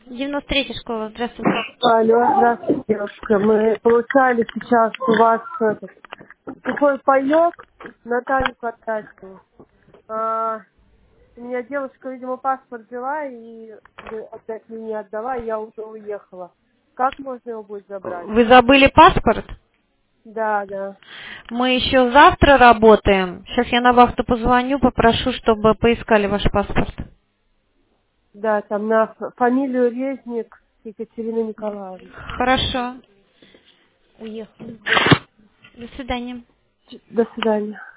93-я школа, здравствуйте. Алло, здравствуйте, девушка. Мы получали сейчас у вас этот сухой паёк на Таню Карташину. У меня девушка, видимо, паспорт взяла и опять мне не отдала, и я уже уехала. Как можно его будет забрать? Вы забыли паспорт? Да, да. Мы еще завтра работаем. Сейчас я на вахту позвоню, попрошу, чтобы поискали ваш паспорт. Да, там на фамилию Резник Екатерина Николаевна. Хорошо. Уехали. До свидания. До свидания.